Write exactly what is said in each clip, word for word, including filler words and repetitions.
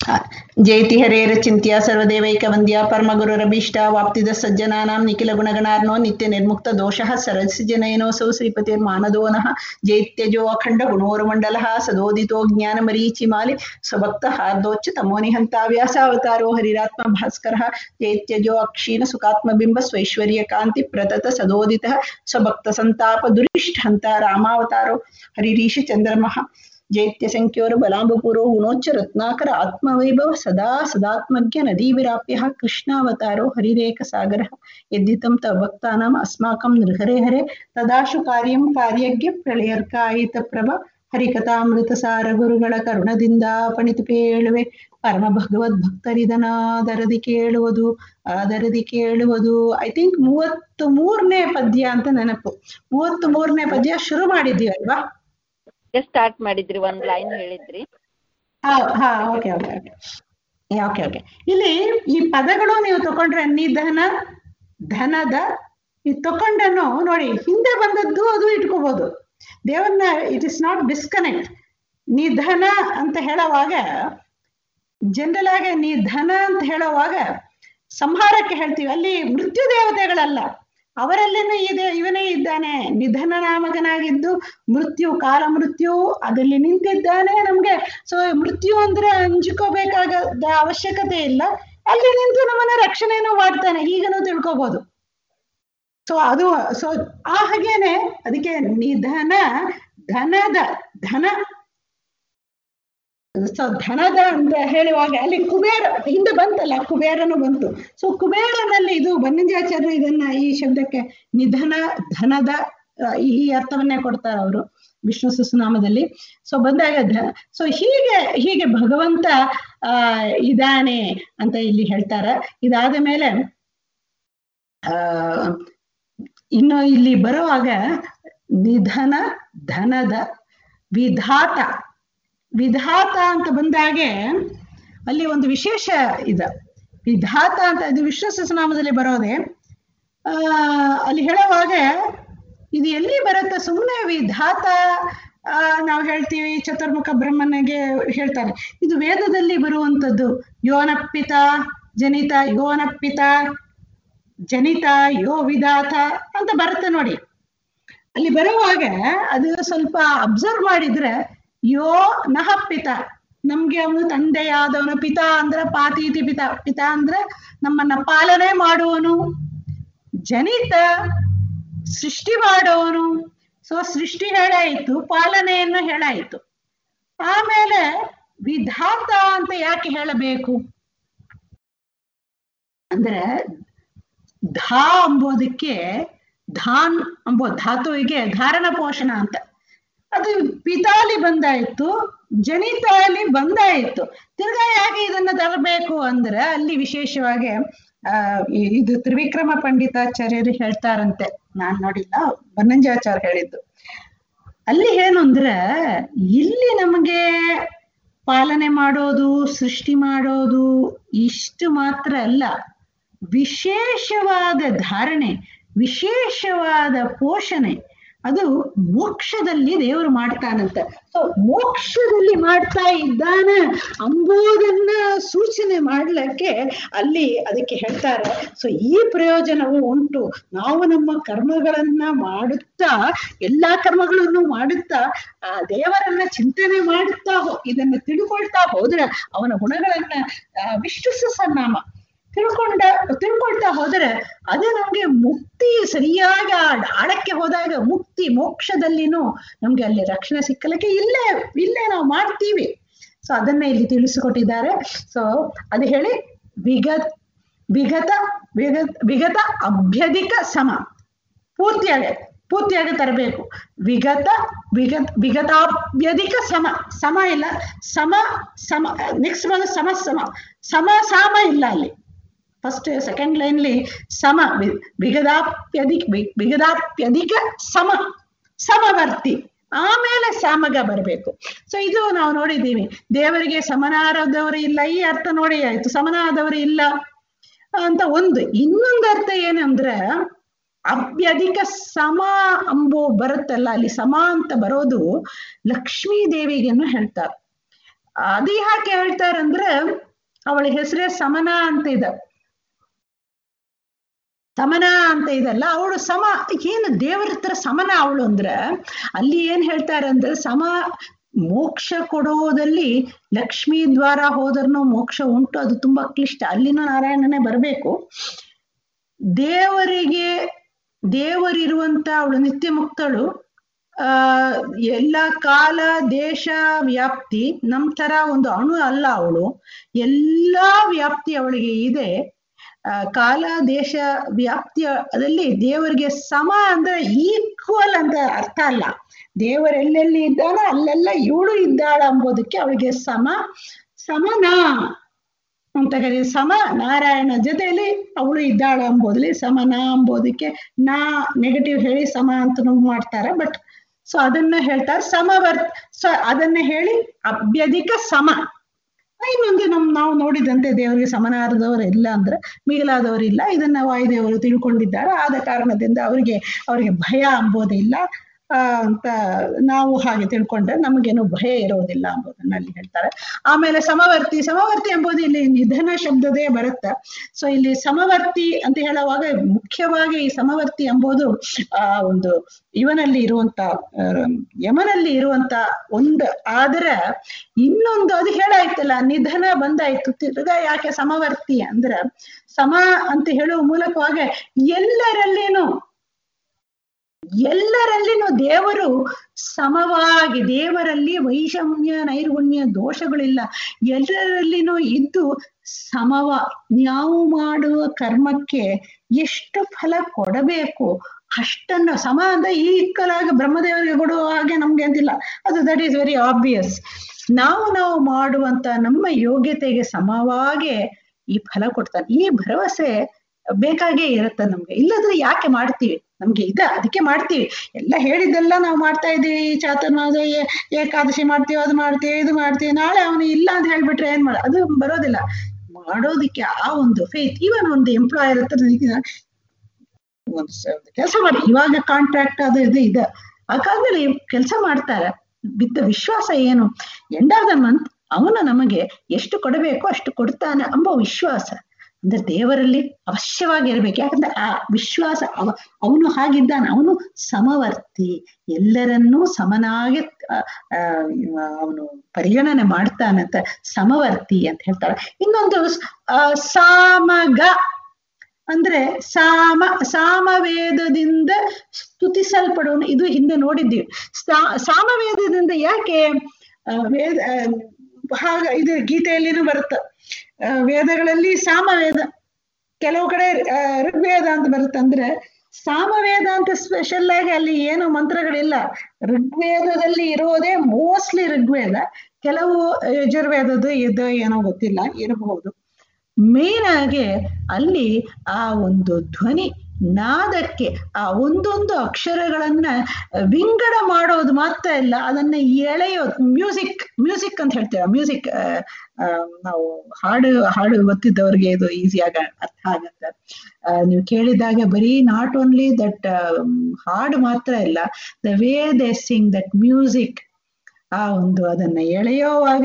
ಜಯತಿ ಹರೇರಚಿಂತ್ಯ ಸರ್ವದೇವೈಕ ವಂದ್ಯ ಪರಮಗುರುರಭೀಷ್ಟ ವಾಪ್ತಿದ ಸಜ್ಜನಾನಾಂ ನಿಖಿಲ ಗುಣಗಣಾರ್ನೋ ನಿತ್ಯ ನಿರ್ಮುಕ್ತ ದೋಷಃ ಸರಸಿಜನಯನೋಸೌ ಶ್ರೀಪತಿರ್ಮಾನದೋನಃ ಜೈತ್ಯಜೋ ಅಖಂಡ ಗುಣೋರ್ಮಂಡಲಃ ಸದೋದಿತೋ ಜ್ಞಾನ ಮರೀಚಿಮಾಲಿ ಸ್ವಭಕ್ತ ಹಾರ್ದೋಚ್ಚ ತಮೋ ನಿಹಂತ ವ್ಯಾಸಾವತಾರೋ ಹರಿರಾತ್ಮ ಭಾಸ್ಕರಃ ಜೈತ್ಯಜೋ ಅಕ್ಷೀಣ ಸುಖಾತ್ಮಬಿಂಬ ಸ್ವೈಶ್ವರ್ಯ ಕಾಂತಿ ಪ್ರತತ ಸದೋದಿತಃ ಸ್ವಭಕ್ತ ಸಂತಾಪ ದುರಿಷ್ಠ ಹಂತ ರಾಮಾವತಾರೋ ಹರಿರೀಶ ಚಂದ್ರಮಃ ಜೈತ್ಯ ಸಂಖ್ಯೋರು ಬಲಾಂಬಪೂರೋ ಗುಣೋಚ್ಚ ರತ್ನಾಕರ ಆತ್ಮವೈಭವ ಸದಾ ಸದಾತ್ಮಜ್ಞ ನದೀ ವಿರಾಪ್ಯ ಕೃಷ್ಣಾವತಾರೋ ಹರಿರೇಕ ಸಾಗರ ಯದ್ದಿತಂ ತವ ಭಕ್ತಾನಾಂ ಅಸ್ಮಾಕಂ ನೃಹರೆ ಹರೆ ತದಾಶು ಕಾರ್ಯಂ ಕಾರ್ಯಜ್ಞ ಪ್ರಳಯರ್ಕಾಯಿತ ಪ್ರಭ ಹರಿಕಥಾಮೃತ ಸಾರ ಗುರುಗಳ ಕರುಣದಿಂದ ಪಣಿತು ಕೇಳುವೆ ಪರಮ ಭಗವದ್ ಭಕ್ತರಿದನಾದರದಿ ಕೇಳುವುದು ಆದರದಿ ಕೇಳುವುದು. ಐ ಥಿಂಕ್ ಮೂವತ್ತು ಮೂರನೇ ಪದ್ಯ ಅಂತ ನೆನಪು. ಮೂವತ್ತು ಮೂರನೇ ಪದ್ಯ ಶುರು ಮಾಡಿದ್ದೀವಿ ಅಲ್ವಾ? ಸ್ಟಾರ್ಟ್ ಮಾಡಿದ್ರಿ, ಒಂದ್ ಲೈನ್ ಹೇಳಿದ್ರಿ. ಹಾ ಹಾ okay okay okay okay okay ಇಲ್ಲಿ ಈ ಪದಗಳು ನೀವು ತಕೊಂಡ್ರೆ ನಿಧನ ಧನದ ಈ ತಕೊಂಡನ್ನು ನೋಡಿ, ಹಿಂದೆ ಬಂದದ್ದು ಅದು ಇಟ್ಕೋಬಹುದು. ದೇವರನ್ನ ಇಟ್ ಇಸ್ ನಾಟ್ ಡಿಸ್ಕನೆಕ್ಟ್. ನಿಧನ ಅಂತ ಹೇಳುವಾಗ ಜನರಲ್ ಆಗಿ ನಿಧನ ಅಂತ ಹೇಳುವಾಗ ಸಂಹಾರಕ್ಕೆ ಹೇಳ್ತೀವಿ, ಅಲ್ಲಿ ಮೃತ್ಯು ದೇವತೆಗಳಲ್ಲ, ಅವರಲ್ಲೇನೂ ಇದೆ, ಇವನೇ ಇದ್ದಾನೆ. ನಿಧನ ನಾಮಕನಾಗಿದ್ದು ಮೃತ್ಯು ಕಾಲ ಮೃತ್ಯು ಅದಲ್ಲಿ ನಿಂತಿದ್ದಾನೆ ನಮ್ಗೆ. ಸೊ ಮೃತ್ಯು ಅಂದ್ರೆ ಅಂಜಿಕೋಬೇಕಾದ ಅವಶ್ಯಕತೆ ಇಲ್ಲ, ಅಲ್ಲಿ ನಿಂತು ನಮ್ಮನ್ನ ರಕ್ಷಣೆನೂ ಮಾಡ್ತಾನೆ, ಹೀಗನೂ ತಿಳ್ಕೊಬಹುದು. ಸೊ ಅದು ಸೊ ಆ ಹಾಗೇನೆ ಅದಕ್ಕೆ ನಿಧನ ಧನದ ಧನ ಸೊ ಧನದ ಅಂತ ಹೇಳುವಾಗ ಅಲ್ಲಿ ಕುಬೇರ ಹಿಂದೆ ಬಂತಲ್ಲ, ಕುಬೇರನು ಬಂತು. ಸೊ ಕುಬೇರನಲ್ಲಿ ಇದು ಬನ್ನಂಜಾಚಾರ್ಯರು ಇದನ್ನ ಈ ಶಬ್ದಕ್ಕೆ ನಿಧನ ಧನದ ಈ ಅರ್ಥವನ್ನೇ ಕೊಡ್ತಾರೆ ಅವರು ವಿಷ್ಣು ಸಹಸ್ರನಾಮದಲ್ಲಿ. ಸೊ ಬಂದಾಗ ಧ ಸೊ ಹೀಗೆ ಹೀಗೆ ಭಗವಂತ ಆ ಇದಾನೆ ಅಂತ ಇಲ್ಲಿ ಹೇಳ್ತಾರೆ. ಇದಾದ ಮೇಲೆ ಆ ಇನ್ನು ಇಲ್ಲಿ ಬರುವಾಗ ನಿಧನ ಧನದ ವಿಧಾತ ವಿಧಾತ ಅಂತ ಬಂದಾಗೆ ಅಲ್ಲಿ ಒಂದು ವಿಶೇಷ ಇದೆ. ವಿಧಾತ ಅಂತ ಇದು ವಿಷ್ಣು ಸಹಸ್ರನಾಮದಲ್ಲಿ ಬರೋದೆ. ಆ ಅಲ್ಲಿ ಹೇಳುವಾಗ ಇದು ಎಲ್ಲಿ ಬರುತ್ತೆ? ಸುಮ್ಮನೆ ವಿಧಾತ ಆ ನಾವು ಹೇಳ್ತೀವಿ ಚತುರ್ಮುಖ ಬ್ರಹ್ಮನಿಗೆ ಹೇಳ್ತಾರೆ, ಇದು ವೇದದಲ್ಲಿ ಬರುವಂಥದ್ದು. ಯೋನಪ್ಪಿತ ಜನಿತ ಯೋನಪ್ಪಿತ ಜನಿತ ಯೋ ವಿಧಾತ ಅಂತ ಬರುತ್ತೆ ನೋಡಿ. ಅಲ್ಲಿ ಬರುವಾಗ ಅದು ಸ್ವಲ್ಪ ಅಬ್ಸರ್ವ್ ಮಾಡಿದ್ರೆ ಯೋ ನಹ ಪಿತ, ನಮ್ಗೆ ಅವನು ತಂದೆಯಾದವನು. ಪಿತ ಅಂದ್ರೆ ಪಾತೀತಿ ಪಿತ, ಪಿತ ಅಂದ್ರೆ ನಮ್ಮನ್ನ ಪಾಲನೆ ಮಾಡುವನು. ಜನಿತ ಸೃಷ್ಟಿ ಮಾಡೋವನು. ಸೊ ಸೃಷ್ಟಿ ಹೇಳಾಯಿತು, ಪಾಲನೆಯನ್ನು ಹೇಳಾಯಿತು. ಆಮೇಲೆ ವಿಧಾತ ಅಂತ ಯಾಕೆ ಹೇಳಬೇಕು ಅಂದ್ರೆ ಧಾ ಅಂಬೋದಕ್ಕೆ ಧಾನ್ ಅಂಬೋ ಧಾತುವಿಗೆ ಧಾರಣ ಪೋಷಣ ಅಂತ. ಅದು ಪಿತಾಲಿ ಬಂದಾಯ್ತು, ಜನಿತಾಲಿ ಬಂದಾಯ್ತು. ತಿರ್ಗಾ ಯಾಕೆ ಇದನ್ನ ತರಬೇಕು ಅಂದ್ರೆ ಅಲ್ಲಿ ವಿಶೇಷವಾಗಿ ಆ ಇದು ತ್ರಿವಿಕ್ರಮ ಪಂಡಿತಾಚಾರ್ಯರು ಹೇಳ್ತಾರಂತೆ, ನಾನ್ ನೋಡಿಲ್ಲ, ಬನ್ನಂಜಾಚಾರ್ಯ ಹೇಳಿದ್ದು. ಅಲ್ಲಿ ಏನು ಅಂದ್ರೆ ಇಲ್ಲಿ ನಮಗೆ ಪಾಲನೆ ಮಾಡೋದು ಸೃಷ್ಟಿ ಮಾಡೋದು ಇಷ್ಟು ಮಾತ್ರ ಅಲ್ಲ, ವಿಶೇಷವಾದ ಧಾರಣೆ ವಿಶೇಷವಾದ ಪೋಷಣೆ ಅದು ಮೋಕ್ಷದಲ್ಲಿ ದೇವರು ಮಾಡ್ತಾನಂತೆ. ಸೊ ಮೋಕ್ಷದಲ್ಲಿ ಮಾಡ್ತಾ ಇದ್ದಾನೆ ಅಂಬುದನ್ನ ಸೂಚನೆ ಮಾಡ್ಲಿಕ್ಕೆ ಅಲ್ಲಿ ಅದಕ್ಕೆ ಹೇಳ್ತಾರೆ. ಸೊ ಈ ಪ್ರಯೋಜನವು ಉಂಟು. ನಾವು ನಮ್ಮ ಕರ್ಮಗಳನ್ನ ಮಾಡುತ್ತಾ ಎಲ್ಲಾ ಕರ್ಮಗಳನ್ನು ಮಾಡುತ್ತಾ ಆ ದೇವರನ್ನ ಚಿಂತನೆ ಮಾಡುತ್ತಾ ಇದನ್ನ ತಿಳ್ಕೊಳ್ತಾ ಹೋದ್ರೆ ಅವನ ಗುಣಗಳನ್ನ ವಿಷ್ಣು ಸಹಸ್ರನಾಮ ತಿಳ್ಕೊಂಡ ತಿಳ್ಕೊಳ್ತಾ ಹೋದರೆ ಅದು ನಮ್ಗೆ ಮುಕ್ತಿ ಸರಿಯಾಗಿ ಆಳಕ್ಕೆ ಹೋದಾಗ ಮುಕ್ತಿ ಮೋಕ್ಷದಲ್ಲಿನೂ ನಮ್ಗೆ ಅಲ್ಲಿ ರಕ್ಷಣೆ ಸಿಕ್ಕಲಿಕ್ಕೆ ಇಲ್ಲೇ ಇಲ್ಲೇ ನಾವು ಮಾಡ್ತೀವಿ. ಸೊ ಅದನ್ನ ಇಲ್ಲಿ ತಿಳಿಸಿಕೊಟ್ಟಿದ್ದಾರೆ. ಸೊ ಅದು ಹೇಳಿ ವಿಗತ್ ವಿಗತ ವಿಗತ್ ವಿಗತ ಅಭ್ಯಧಿಕ ಸಮ ಪೂರ್ತಿಯಾಗ ಪೂರ್ತಿಯಾಗಿ ತರಬೇಕು. ವಿಗತ ವಿಗತ್ ವಿಗತಾಭ್ಯಧಿಕ ಸಮ ಸಮ ಇಲ್ಲ, ಸಮ ಸಮ ನೆಕ್ಸ್ಟ್ ಬಂದು ಸಮ ಸಮ ಸಮ ಸಾಮ ಇಲ್ಲ ಅಲ್ಲಿ. ಫಸ್ಟ್ ಸೆಕೆಂಡ್ ಲೈನ್ಲಿ ಸಮ ವಿಗದಾಪ್ಯಧಿಕ ವಿಗದಾಪ್ಯಧಿಕ ಸಮ ಸಮವರ್ತಿ, ಆಮೇಲೆ ಸಾಮಗ ಬರಬೇಕು. ಸೊ ಇದು ನಾವು ನೋಡಿದ್ದೀವಿ. ದೇವರಿಗೆ ಸಮನಾದವರು ಇಲ್ಲ, ಈ ಅರ್ಥ ನೋಡಿ ಆಯ್ತು. ಸಮನಾದವರು ಇಲ್ಲ ಅಂತ ಒಂದು. ಇನ್ನೊಂದು ಅರ್ಥ ಏನಂದ್ರೆ ಅಭ್ಯಧಿಕ ಸಮ ಅಂಬೋ ಬರುತ್ತಲ್ಲ, ಅಲ್ಲಿ ಸಮ ಅಂತ ಬರೋದು ಲಕ್ಷ್ಮೀ ದೇವಿಗೆನ್ನು ಹೇಳ್ತಾರೆ. ಅದು ಯಾಕೆ ಹೇಳ್ತಾರಂದ್ರೆ ಅವಳ ಹೆಸರೇ ಸಮನ ಅಂತ ಇದೆ. ಸಮನ ಅಂತ ಇದಲ್ಲ, ಅವಳು ಸಮ ಏನು ದೇವರ ಹತ್ರ ಸಮನ ಅವಳು ಅಂದ್ರೆ ಅಲ್ಲಿ ಏನ್ ಹೇಳ್ತಾರಂದ್ರೆ ಸಮ ಮೋಕ್ಷ ಕೊಡೋದಲ್ಲಿ ಲಕ್ಷ್ಮೀ ದ್ವಾರ ಹೋದ್ರೂ ಮೋಕ್ಷ ಉಂಟು, ಅದು ತುಂಬಾ ಕ್ಲಿಷ್ಟ. ಅಲ್ಲಿನ ನಾರಾಯಣನೇ ಬರಬೇಕು. ದೇವರಿಗೆ ದೇವರಿರುವಂತ ಅವಳು ನಿತ್ಯ ಮುಕ್ತಳು. ಆ ಎಲ್ಲ ಕಾಲ ದೇಶ ವ್ಯಾಪ್ತಿ, ನಮ್ ತರ ಒಂದು ಅಣು ಅಲ್ಲ ಅವಳು, ಎಲ್ಲಾ ವ್ಯಾಪ್ತಿ ಅವಳಿಗೆ ಇದೆ. ಆ ಕಾಲ ದೇಶ ವ್ಯಾಪ್ತಿಯಲ್ಲಿ ದೇವರಿಗೆ ಸಮ ಅಂದ್ರೆ ಈಕ್ವಲ್ ಅಂತ ಅರ್ಥ ಅಲ್ಲ. ದೇವರೆಲ್ಲೆಲ್ಲಿ ಇದ್ದಾಳ ಅಲ್ಲೆಲ್ಲ ಇವಳು ಇದ್ದಾಳ ಅಂಬೋದಕ್ಕೆ ಅವಳಿಗೆ ಸಮ ಸಮನ ಅಂತ ಕರೀ. ಸಮ ನಾರಾಯಣ ಜೊತೆಯಲ್ಲಿ ಅವಳು ಇದ್ದಾಳ ಅಂಬೋದ್ಲಿ ಸಮನ ಅಂಬೋದಕ್ಕೆ ನಾ ನೆಗೆಟಿವ್ ಹೇಳಿ ಸಮ ಅಂತ ಮಾಡ್ತಾರೆ. ಬಟ್ ಸೊ ಅದನ್ನ ಹೇಳ್ತಾರೆ ಸಮವರ್ತ್. ಸೊ ಅದನ್ನ ಹೇಳಿ ಅಭ್ಯಧಿಕ ಸಮ. ಇನ್ನೊಂದು ನಮ್ ನಾವು ನೋಡಿದಂತೆ ದೇವರಿಗೆ ಸಮನಾರದವರು ಇಲ್ಲ ಅಂದ್ರೆ ಮಿಗಿಲಾದವರಿಲ್ಲ. ಇದನ್ನ ವಾಯುದೇವರು ತಿಳ್ಕೊಂಡಿದ್ದಾರೆ. ಆದ ಕಾರಣದಿಂದ ಅವರಿಗೆ ಅವರಿಗೆ ಭಯ ಅಂಬೋದಿಲ್ಲ ಆ ಅಂತ ನಾವು ಹಾಗೆ ತಿಳ್ಕೊಂಡ್ರೆ ನಮಗೇನು ಭಯ ಇರೋದಿಲ್ಲ ಅಂಬೋದನ್ನ ಅಲ್ಲಿ ಹೇಳ್ತಾರೆ. ಆಮೇಲೆ ಸಮವರ್ತಿ, ಸಮವರ್ತಿ ಎಂಬುದು ಇಲ್ಲಿ ನಿಧನ ಶಬ್ದದೇ ಬರುತ್ತೆ. ಸೊ ಇಲ್ಲಿ ಸಮವರ್ತಿ ಅಂತ ಹೇಳುವಾಗ ಮುಖ್ಯವಾಗಿ ಈ ಸಮವರ್ತಿ ಎಂಬುದು ಆ ಒಂದು ಇವನಲ್ಲಿ ಇರುವಂತ ಯಮನಲ್ಲಿ ಇರುವಂತ ಒಂದು. ಆದ್ರೆ ಇನ್ನೊಂದು ಅದು ಹೇಳಾಯ್ತಲ್ಲ, ನಿಧನ ಬಂದಾಯ್ತು, ತಿರ್ಗಾ ಯಾಕೆ ಸಮವರ್ತಿ ಅಂದ್ರೆ ಸಮ ಅಂತ ಹೇಳುವ ಮೂಲಕವಾಗಿ ಎಲ್ಲರಲ್ಲಿನೂ ಎಲ್ಲರಲ್ಲಿನೂ ದೇವರು ಸಮವಾಗಿ, ದೇವರಲ್ಲಿ ವೈಷಮ್ಯ ನೈರ್ಗುಣ್ಯ ದೋಷಗಳಿಲ್ಲ, ಎಲ್ಲರಲ್ಲಿನೂ ಇದ್ದು ಸಮವ ನಾವು ಮಾಡುವ ಕರ್ಮಕ್ಕೆ ಎಷ್ಟು ಫಲ ಕೊಡಬೇಕು ಅಷ್ಟನ್ನು ಸಮ ಅಂದ್ರೆ ಈಕ್ವಲ್ ಆಗಿ ಬ್ರಹ್ಮದೇವರಿಗೆ ಕೊಡುವ ಹಾಗೆ ನಮ್ಗೆ ಅಂತಿಲ್ಲ. ಅದು ದಟ್ ಈಸ್ ವೆರಿ ಆಬ್ವಿಯಸ್. ನಾವು ನಾವು ಮಾಡುವಂತ ನಮ್ಮ ಯೋಗ್ಯತೆಗೆ ಸಮವಾಗಿ ಈ ಫಲ ಕೊಡ್ತಾನೆ. ಈ ಭರವಸೆ ಬೇಕಾಗೇ ಇರುತ್ತೆ ನಮ್ಗೆ. ಇಲ್ಲದ್ರೆ ಯಾಕೆ ಮಾಡ್ತೀವಿ? ನಮ್ಗೆ ಇದೆ ಅದಕ್ಕೆ ಮಾಡ್ತೀವಿ. ಎಲ್ಲ ಹೇಳಿದ್ದೆಲ್ಲ ನಾವು ಮಾಡ್ತಾ ಇದ್ದೀವಿ. ಚಾತುರ್ಮಾಸ ಏಕಾದಶಿ ಮಾಡ್ತೀವಿ, ಅದು ಮಾಡ್ತೀವಿ, ಇದು ಮಾಡ್ತೀವಿ. ನಾಳೆ ಅವನು ಇಲ್ಲ ಅಂತ ಹೇಳ್ಬಿಟ್ರೆ ಏನ್ ಮಾಡ, ಅದು ಬರೋದಿಲ್ಲ. ಮಾಡೋದಿಕ್ಕೆ ಆ ಒಂದು ಫೇತ್. ಇವನ್ ಒಂದು ಎಂಪ್ಲಾಯರ್ ಹತ್ರ ಒಂದು ಕೆಲಸ ಮಾಡಿ, ಇವಾಗ ಕಾಂಟ್ರಾಕ್ಟ್ ಅದು ಇದು ಇದೆ, ಆ ಕಾಲದಲ್ಲಿ ಕೆಲಸ ಮಾಡ್ತಾರೆ. ಬಿದ್ದ ವಿಶ್ವಾಸ ಏನು, ಎಂಡ್ ಆಫ್ ದ ಮಂತ್ ಅವನು ನಮಗೆ ಎಷ್ಟು ಕೊಡಬೇಕು ಅಷ್ಟು ಕೊಡ್ತಾನೆ ಎಂಬ ವಿಶ್ವಾಸ ಅಂದ್ರೆ ದೇವರಲ್ಲಿ ಅವಶ್ಯವಾಗಿ ಇರ್ಬೇಕು. ಯಾಕಂದ್ರೆ ಆ ವಿಶ್ವಾಸ ಅವ ಅವನು ಹಾಗಿದ್ದಾನೆ, ಅವನು ಸಮವರ್ತಿ, ಎಲ್ಲರನ್ನೂ ಸಮನಾಗಿ ಅವನು ಪರಿಗಣನೆ ಮಾಡ್ತಾನಂತ ಸಮವರ್ತಿ ಅಂತ ಹೇಳ್ತಾರೆ. ಇನ್ನೊಂದು ಆ ಸಾಮಗ ಅಂದ್ರೆ ಸಾಮ ಸಾಮವೇದದಿಂದ ಸ್ತುತಿಸಲ್ಪಡುವನು. ಇದು ಹಿಂದೆ ನೋಡಿದ್ದೀವಿ. ಸಾ ಸಾಮವೇದದಿಂದ ಯಾಕೆ ವೇದ ಹಾಗ ಇದು ಗೀತೆಯಲ್ಲಿನೂ ಬರುತ್ತೆ. ವೇದಗಳಲ್ಲಿ ಸಾಮವೇದ, ಕೆಲವು ಕಡೆ ಋಗ್ವೇದ ಅಂತ ಬರುತ್ತೆ. ಅಂದ್ರೆ ಸಾಮವೇದ ಅಂತ ಸ್ಪೆಷಲ್ ಆಗಿ ಅಲ್ಲಿ ಏನು ಮಂತ್ರಗಳಿಲ್ಲ. ಋಗ್ವೇದದಲ್ಲಿ ಇರೋದೇ ಮೋಸ್ಟ್ಲಿ ಋಗ್ವೇದ, ಕೆಲವು ಯಜುರ್ವೇದದ್ದು ಇದು ಏನೋ ಗೊತ್ತಿಲ್ಲ ಇರಬಹುದು. ಮೇನ್ ಆಗಿ ಅಲ್ಲಿ ಆ ಒಂದು ಧ್ವನಿ ನಾದಕ್ಕೆ ಆ ಒಂದೊಂದು ಅಕ್ಷರಗಳನ್ನ ವಿಂಗಡ ಮಾಡೋದು ಮಾತ್ರ ಇಲ್ಲ, ಅದನ್ನ ಎಳೆಯೋದು. ಮ್ಯೂಸಿಕ್ ಮ್ಯೂಸಿಕ್ ಅಂತ ಹೇಳ್ತೇವೆ. ಮ್ಯೂಸಿಕ್ ನಾವು ಹಾಡು ಹಾಡು ಗೊತ್ತಿದ್ದವ್ರಿಗೆ ಇದು ಈಸಿಯಾಗಿ ಅರ್ಥ ಆಗತ್ತೆ. ನೀವು ಕೇಳಿದಾಗ ಬರೀ ನಾಟ್ ಓನ್ಲಿ ದಟ್ ಹಾಡು ಮಾತ್ರ ಇಲ್ಲ, the way they sing that music, ಆ ಒಂದು ಅದನ್ನ ಎಳೆಯೋವಾಗ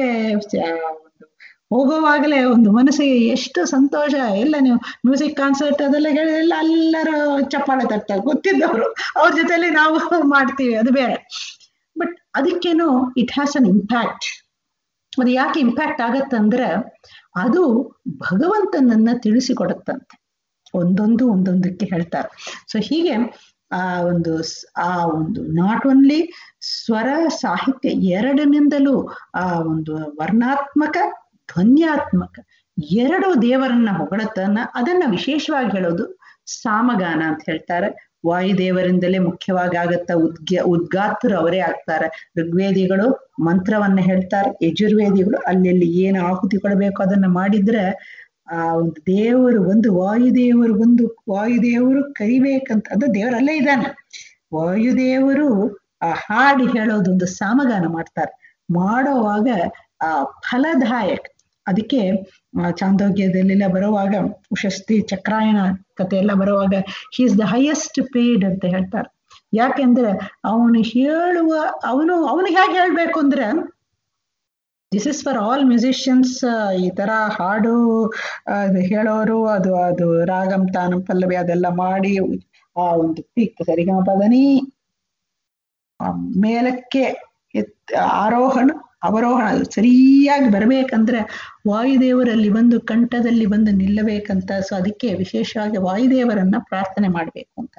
ಹೋಗುವಾಗಲೇ ಒಂದು ಮನಸ್ಸಿಗೆ ಎಷ್ಟು ಸಂತೋಷ. ಎಲ್ಲ ನೀವು ಮ್ಯೂಸಿಕ್ ಕಾನ್ಸರ್ಟ್ ಅದೆಲ್ಲ ಹೇಳಿಲ್ಲ, ಎಲ್ಲರೂ ಚಪ್ಪಾಳೆ ತರ್ತಾರೆ ಗೊತ್ತಿದ್ದವರು, ಅವ್ರ ಜೊತೆಲಿ ನಾವು ಮಾಡ್ತೀವಿ, ಅದು ಬೇರೆ. ಬಟ್ ಅದಕ್ಕೇನು ಇಟ್ ಹ್ಯಾಸ್ ಅನ್ ಇಂಪ್ಯಾಕ್ಟ್. ಅದು ಯಾಕೆ ಇಂಪ್ಯಾಕ್ಟ್ ಆಗತ್ತಂದ್ರೆ ಅದು ಭಗವಂತನನ್ನ ತಿಳಿಸಿಕೊಡುತ್ತಂತೆ. ಒಂದೊಂದು ಒಂದೊಂದಕ್ಕೆ ಹೇಳ್ತಾರೆ. ಸೊ ಹೀಗೆ ಆ ಒಂದು ಆ ಒಂದು ನಾಟ್ ಓನ್ಲಿ ಸ್ವರ ಸಾಹಿತ್ಯ ಎರಡನಿಂದಲೂ ಆ ಒಂದು ವರ್ಣಾತ್ಮಕ ಧ್ವನ್ಯಾತ್ಮಕ ಎರಡು ದೇವರನ್ನ ಹೊಗಳತನ, ಅದನ್ನ ವಿಶೇಷವಾಗಿ ಹೇಳೋದು ಸಾಮಗಾನ ಅಂತ ಹೇಳ್ತಾರೆ. ವಾಯುದೇವರಿಂದಲೇ ಮುಖ್ಯವಾಗಿ ಆಗತ್ತ. ಉದ್ಗ ಉದ್ಗಾತರು ಅವರೇ ಆಗ್ತಾರೆ. ಋಗ್ವೇದಿಗಳು ಮಂತ್ರವನ್ನ ಹೇಳ್ತಾರೆ, ಯಜುರ್ವೇದಿಗಳು ಅಲ್ಲೆಲ್ಲಿ ಏನು ಆಹುತಿ ಕೊಡಬೇಕು ಅದನ್ನ ಮಾಡಿದ್ರೆ ಆ ಒಂದು ದೇವರು ಒಂದು ವಾಯುದೇವರು ಒಂದು ವಾಯುದೇವರು ಕರಿಬೇಕಂತ, ಅದು ದೇವರಲ್ಲೇ ಇದ್ದಾನೆ. ವಾಯುದೇವರು ಆ ಹಾಡಿ ಹೇಳೋದೊಂದು ಸಾಮಗಾನ ಮಾಡ್ತಾರೆ. ಮಾಡೋವಾಗ ಆ ಫಲದಾಯಕ. ಅದಕ್ಕೆ ಚಾಂದೋಗ್ಯದಲ್ಲೆಲ್ಲ ಬರುವಾಗ ಉಷಸ್ತಿ ಚಕ್ರಾಯಣ ಕಥೆ ಎಲ್ಲ ಬರುವಾಗ he is the highest paid ಅಂತ ಹೇಳ್ತಾರೆ. ಯಾಕೆಂದ್ರೆ ಅವನು ಹೇಳುವ ಅವನು ಅವನಿಗೆ ಹೇಗೆ ಹೇಳ್ಬೇಕು ಅಂದ್ರೆ this is for all musicians. ಈ ತರ ಹಾಡು ಹೇಳೋರು, ಅದು ಅದು ರಾಗಂ ತಾನಂ ಪಲ್ಲವಿ ಅದೆಲ್ಲ ಮಾಡಿ ಆ ಒಂದು ಪೀಕ್ ಸರಿಗಮ ಪದನಿ ಮೇಲಕ್ಕೆ ಎತ್ ಆರೋಹಣ ಅವರೋಹಣ ಸರಿಯಾಗಿ ಬರ್ಬೇಕಂದ್ರೆ ವಾಯುದೇವರಲ್ಲಿ ಬಂದು ಕಂಠದಲ್ಲಿ ಬಂದು ನಿಲ್ಲಬೇಕಂತ. ಸೊ ಅದಕ್ಕೆ ವಿಶೇಷವಾಗಿ ವಾಯುದೇವರನ್ನ ಪ್ರಾರ್ಥನೆ ಮಾಡ್ಬೇಕು ಅಂತ.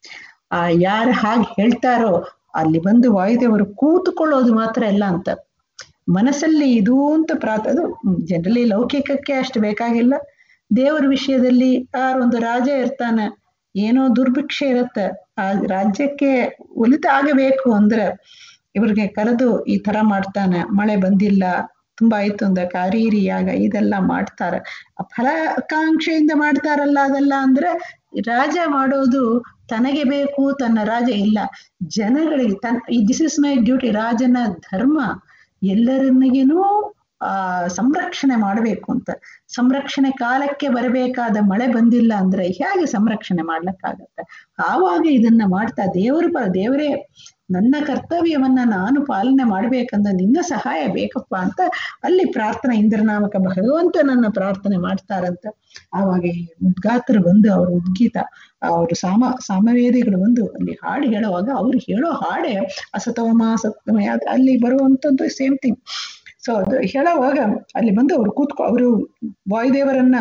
ಆ ಯಾರು ಹಾಗೆ ಹೇಳ್ತಾರೋ ಅಲ್ಲಿ ಬಂದು ವಾಯುದೇವರು ಕೂತುಕೊಳ್ಳೋದು ಮಾತ್ರ ಎಲ್ಲ ಅಂತ ಮನಸ್ಸಲ್ಲಿ ಇದು ಅಂತ ಪ್ರಾರ್ಥ ಅದು ಜನರಲಿ ಲೌಕಿಕಕ್ಕೆ ಅಷ್ಟು ಬೇಕಾಗಿಲ್ಲ. ದೇವರ ವಿಷಯದಲ್ಲಿ ಯಾರು ಒಂದು ರಾಜ ಇರ್ತಾನೆ, ಏನೋ ದುರ್ಭಿಕ್ಷೆ ಇರುತ್ತೆ, ಆ ರಾಜ್ಯಕ್ಕೆ ಒಲಿತ ಆಗಬೇಕು ಅಂದ್ರೆ ಇವ್ರಿಗೆ ಕರೆದು ಈ ತರ ಮಾಡ್ತಾನೆ, ಮಳೆ ಬಂದಿಲ್ಲ ತುಂಬಾ ಆಯ್ತು ಅಂದ ಕಾರೀರಿ ಯಾಗ ಇದೆಲ್ಲ ಮಾಡ್ತಾರೆ. ಫಲಾಕಾಂಕ್ಷೆಯಿಂದ ಮಾಡ್ತಾರಲ್ಲ ಅದೆಲ್ಲ ಅಂದ್ರೆ ರಾಜ ಮಾಡೋದು ತನಗೆ ಬೇಕು, ತನ್ನ ರಾಜ ಇಲ್ಲ ಜನಗಳಿಗೆ ತನ್ ದಿಸ್ ಇಸ್ ಮೈ ಡ್ಯೂಟಿ. ರಾಜನ ಧರ್ಮ ಎಲ್ಲರನ್ನಿಗೇನೂ ಆ ಸಂರಕ್ಷಣೆ ಮಾಡಬೇಕು ಅಂತ. ಸಂರಕ್ಷಣೆ ಕಾಲಕ್ಕೆ ಬರಬೇಕಾದ ಮಳೆ ಬಂದಿಲ್ಲ ಅಂದ್ರೆ ಹೇಗೆ ಸಂರಕ್ಷಣೆ ಮಾಡ್ಲಿಕ್ಕಾಗತ್ತೆ? ಆವಾಗ ಇದನ್ನ ಮಾಡ್ತಾ ದೇವರು ಪ ದೇವರೇ ನನ್ನ ಕರ್ತವ್ಯವನ್ನ ನಾನು ಪಾಲನೆ ಮಾಡ್ಬೇಕಂದ್ರೆ ನಿನ್ನ ಸಹಾಯ ಬೇಕಪ್ಪ ಅಂತ ಅಲ್ಲಿ ಪ್ರಾರ್ಥನೆ ಇಂದ್ರನಾಮಕ ಭಗವಂತನನ್ನ ಪ್ರಾರ್ಥನೆ ಮಾಡ್ತಾರಂತ. ಆವಾಗ ಈ ಉದ್ಗಾತರು ಬಂದು ಅವ್ರ ಉದ್ಗೀತ ಅವರು ಸಾಮ ಸಾಮವೇದಿಗಳು ಬಂದು ಅಲ್ಲಿ ಹಾಡು ಹೇಳುವಾಗ ಅವ್ರು ಹೇಳೋ ಹಾಡೆ ಅಸತೋಮ ಸತ್ಯಮಯ ಅಲ್ಲಿ ಬರುವಂಥದ್ದು ಸೇಮ್ ಥಿಂಗ್. ಸೊ ಅದು ಹೇಳುವಾಗ ಅಲ್ಲಿ ಬಂದು ಅವ್ರು ಕೂತ್ಕೊ ಅವರು ವಾಯುದೇವರನ್ನ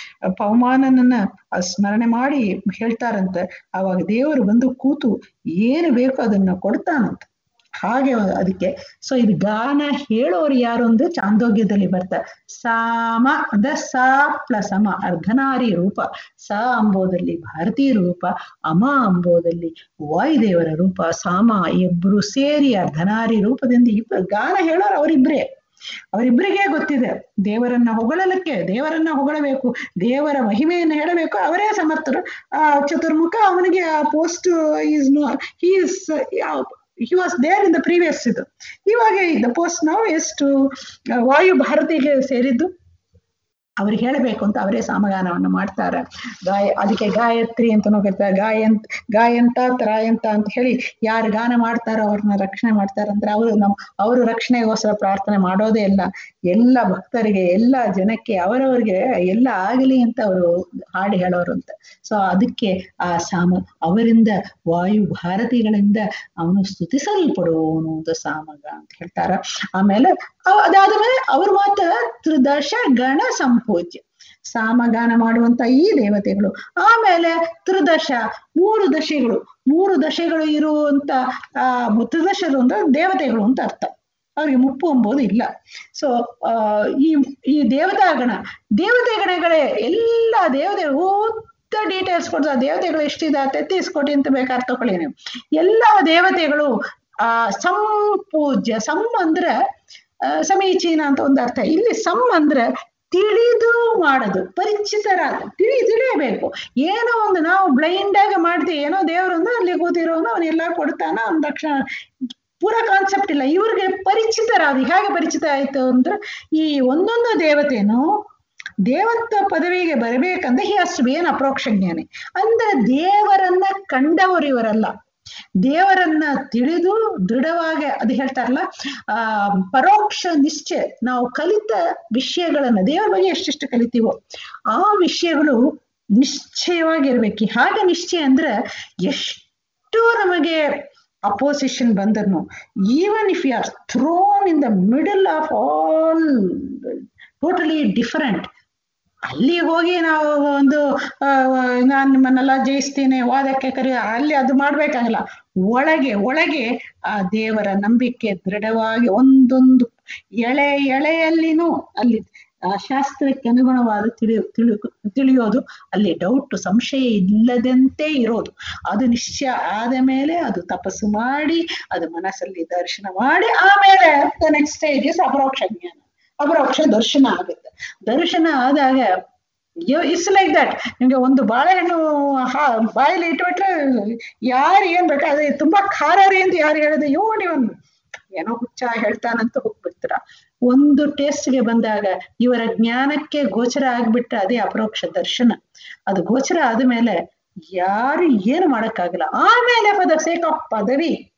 ಪವಮಾನನನ್ನ ಸ್ಮರಣೆ ಮಾಡಿ ಹೇಳ್ತಾರಂತೆ. ಆವಾಗ ದೇವರು ಬಂದು ಕೂತು ಏನು ಬೇಕೋ ಅದನ್ನ ಕೊಡ್ತಾನಂತ. ಹಾಗೆ ಅದಕ್ಕೆ ಸೊ ಇದು ಗಾನ ಹೇಳೋರು ಯಾರು ಅಂದ್ರೆ ಚಾಂದೋಗ್ಯದಲ್ಲಿ ಬರ್ತಾರೆ. ಸಾಮ ಅಂದ್ರೆ ಸಾ ಪ್ಲಸ್ ಅಮ ಅರ್ಧನಾರಿ ರೂಪ, ಸ ಅಂಬೋದಲ್ಲಿ ಭಾರತೀಯ ರೂಪ, ಅಮ ಅಂಬೋದಲ್ಲಿ ವಾಯುದೇವರ ರೂಪ, ಸಾಮ ಇಬ್ರು ಸೇರಿ ಅರ್ಧನಾರಿ ರೂಪದಿಂದ ಇಬ್ರು ಗಾನ ಹೇಳೋರು ಅವರಿಬ್ರೇ. ಅವರಿಬ್ಬರಿಗೆ ಗೊತ್ತಿದೆ ದೇವರನ್ನ ಹೊಗಳಲಿಕ್ಕೆ, ದೇವರನ್ನ ಹೊಗಳಬೇಕು, ದೇವರ ಮಹಿಮೆಯನ್ನು ಹೇಳಬೇಕು, ಅವರೇ ಸಮರ್ಥರು. ಆ ಚತುರ್ಮುಖ ಅವನಿಗೆ ಆ post is no he is he was there in the previous ಇದು. ಇವಾಗ the post now is to ವಾಯು ಭಾರತಿಗೆ ಸೇರಿದ್ದು. ಅವ್ರಿಗೆ ಹೇಳಬೇಕು ಅಂತ ಅವರೇ ಸಾಮಗಾನವನ್ನು ಮಾಡ್ತಾರೆ. ಗಾಯ ಅದಕ್ಕೆ ಗಾಯತ್ರಿ ಅಂತ ಕರಿತಾರೆ. ಗಾಯಂತ್ ಗಾಯಂತ ತ್ರಾಯಂತ ಅಂತ ಹೇಳಿ ಯಾರು ಗಾನ ಮಾಡ್ತಾರೋ ಅವ್ರನ್ನ ರಕ್ಷಣೆ ಮಾಡ್ತಾರಂದ್ರೆ ಅವರು ನಮ್ ಅವರು ರಕ್ಷಣೆಗೋಸ್ಕರ ಪ್ರಾರ್ಥನೆ ಮಾಡೋದೇ ಇಲ್ಲ. ಎಲ್ಲ ಭಕ್ತರಿಗೆ ಎಲ್ಲ ಜನಕ್ಕೆ ಅವರವ್ರಿಗೆ ಎಲ್ಲ ಆಗಲಿ ಅಂತ ಅವರು ಹಾಡು ಹೇಳೋರು ಅಂತ. ಸೊ ಅದಕ್ಕೆ ಆ ಸಾಮ ಅವರಿಂದ ವಾಯು ಭಾರತಿಗಳಿಂದ ಅವನು ಸ್ತುತಿಸಲ್ಪಡುವವನು ಅಂತ ಸಾಮಗ ಅಂತ ಹೇಳ್ತಾರ. ಆಮೇಲೆ ಅದಾದ್ಮೇಲೆ ಅವ್ರು ಮಾತ್ರ ತ್ರಿದಶ ಗಣ ಸಂಪೂಜ್ಯ ಸಾಮಗಾನ ಮಾಡುವಂತ ಈ ದೇವತೆಗಳು. ಆಮೇಲೆ ತ್ರಿದಶ ಮೂರು ದಶೆಗಳು ಮೂರು ದಶೆಗಳು ಇರುವಂತ ಆ ತ್ರಿದಶರು ಅಂದ್ರೆ ದೇವತೆಗಳು ಅಂತ ಅರ್ಥ. ಅವ್ರಿಗೆ ಮುಪ್ಪು ಎಂಬುದು ಇಲ್ಲ. ಸೊ ಆ ಈ ಈ ದೇವತಾಗಣ ದೇವತೆಗಣಗಳೇ ಎಲ್ಲ ದೇವತೆಗಳು ಡೀಟೇಲ್ಸ್ ಕೊಡ್ತಾರೆ. ದೇವತೆಗಳು ಎಷ್ಟಿದೆ ತೆತ್ತೀಸ್ ಕೋಟಿ ಅಂತ ಬೇಕಾದ್ರೆ ತಗೊಳ್ಳಿ ನೀವು. ಎಲ್ಲ ದೇವತೆಗಳು ಆ ಸಂಪೂಜ್ಯ. ಸಮ್ ಅಂದ್ರೆ ಸಮೀಚೀನ ಅಂತ ಒಂದು ಅರ್ಥ. ಇಲ್ಲಿ ಸಮ್ ಅಂದ್ರೆ ತಿಳಿದು ಮಾಡೋದು, ಪರಿಚಿತರಾದ, ತಿಳಿ ತಿಳಿಯಬೇಕು. ಏನೋ ಒಂದು ನಾವು ಬ್ಲೈಂಡ್ ಆಗಿ ಮಾಡ್ತೀವಿ, ಏನೋ ದೇವರು ಅಂದ್ರೆ ಅಲ್ಲಿ ಕೂತಿರೋನು ಅವನೆಲ್ಲ ಕೊಡ್ತಾನ ಅವ್ನ ರಕ್ಷಣೆ ಪೂರ ಕಾನ್ಸೆಪ್ಟ್ ಇಲ್ಲ. ಇವ್ರಿಗೆ ಪರಿಚಿತರಾದ. ಹೇಗೆ ಪರಿಚಿತ ಆಯ್ತು ಅಂದ್ರೆ ಈ ಒಂದೊಂದು ದೇವತೆನೂ ದೇವತ್ವ ಪದವಿಗೆ ಬರಬೇಕಂದ್ರೆ he has to be an ಅಪ್ರೋಕ್ಷ ಜ್ಞಾನಿ. ಅಂದ್ರೆ ದೇವರನ್ನ ಕಂಡವರು ಇವರಲ್ಲ, ದೇವರನ್ನ ತಿಳಿದು ದೃಢವಾಗಿ ಅದು ಹೇಳ್ತಾರಲ್ಲ ಆ ಪರೋಕ್ಷ ನಿಶ್ಚಯ. ನಾವು ಕಲಿತ ವಿಷಯಗಳನ್ನ ದೇವರ ಬಗ್ಗೆ ಎಷ್ಟೆಷ್ಟು ಕಲಿತೀವೋ ಆ ವಿಷಯಗಳು ನಿಶ್ಚಯವಾಗಿರ್ಬೇಕು. ಹಾಗೆ ನಿಶ್ಚಯ ಅಂದ್ರೆ ಎಷ್ಟು ನಮಗೆ ಅಪೋಸಿಷನ್ ಬಂದನು, even if you are thrown in the middle of all totally different, ಅಲ್ಲಿ ಹೋಗಿ ನಾವು ಒಂದು ನಾನು ನಿಮ್ಮನ್ನೆಲ್ಲ ಜಯಿಸ್ತೀನಿ ವಾದಕ್ಕೆ ಕರಿ ಅಲ್ಲಿ ಅದು ಮಾಡ್ಬೇಕಾಗಲ್ಲ. ಒಳಗೆ ಒಳಗೆ ಆ ದೇವರ ನಂಬಿಕೆ ದೃಢವಾಗಿ ಒಂದೊಂದು ಎಳೆ ಎಳೆಯಲ್ಲಿನೂ ಅಲ್ಲಿ ಆ ಶಾಸ್ತ್ರಕ್ಕೆ ಅನುಗುಣವಾದ ತಿಳಿ ತಿಳಿ ತಿಳಿಯೋದು, ಅಲ್ಲಿ ಡೌಟ್ ಸಂಶಯ ಇಲ್ಲದಂತೆ ಇರೋದು. ಅದು ನಿಶ್ಚಯ ಆದ ಮೇಲೆ ಅದು ತಪಸ್ಸು ಮಾಡಿ ಅದು ಮನಸ್ಸಲ್ಲಿ ದರ್ಶನ ಮಾಡಿ ಆಮೇಲೆ ನೆಕ್ಸ್ಟ್ ಸ್ಟೇಜ್ ಇಸ್ ಅಪರೋಕ್ಷ ಜ್ಞಾನ. ಅಪರೋಕ್ಷ ದರ್ಶನ ಆಗುತ್ತೆ. ದರ್ಶನ ಆದಾಗ ಇಟ್ಸ್ ಲೈಕ್ ದಟ್. ನಿಮ್ಗೆ ಒಂದು ಬಾಳೆಹಣ್ಣು ಬಾಯಲ್ಲಿ ಇಟ್ಬಿಟ್ರೆ ಯಾರು ಏನ್ ಬೇಕಾ ಅದೇ ತುಂಬಾ ಖಾರ ರೀ ಅಂತ ಯಾರು ಹೇಳಿದ್ರೆ ಯೋ ನೀವನ್ ಏನೋ ಹುಚ್ಚ ಹೇಳ್ತಾನಂತ ಹೋಗ್ಬಿಡ್ತೀರ. ಒಂದು ಟೇಸ್ಟ್ಗೆ ಬಂದಾಗ ಇವರ ಜ್ಞಾನಕ್ಕೆ ಗೋಚರ ಆಗ್ಬಿಟ್ರೆ ಅದೇ ಅಪರೋಕ್ಷ ದರ್ಶನ. ಅದು ಗೋಚರ ಆದ್ಮೇಲೆ ಯಾರು ಏನು ಮಾಡಕ್ಕಾಗಲ್ಲ. ಆಮೇಲೆ ಫಾರ್ ದ ಸೇಕ್ ಆಫ್ ಪದವಿ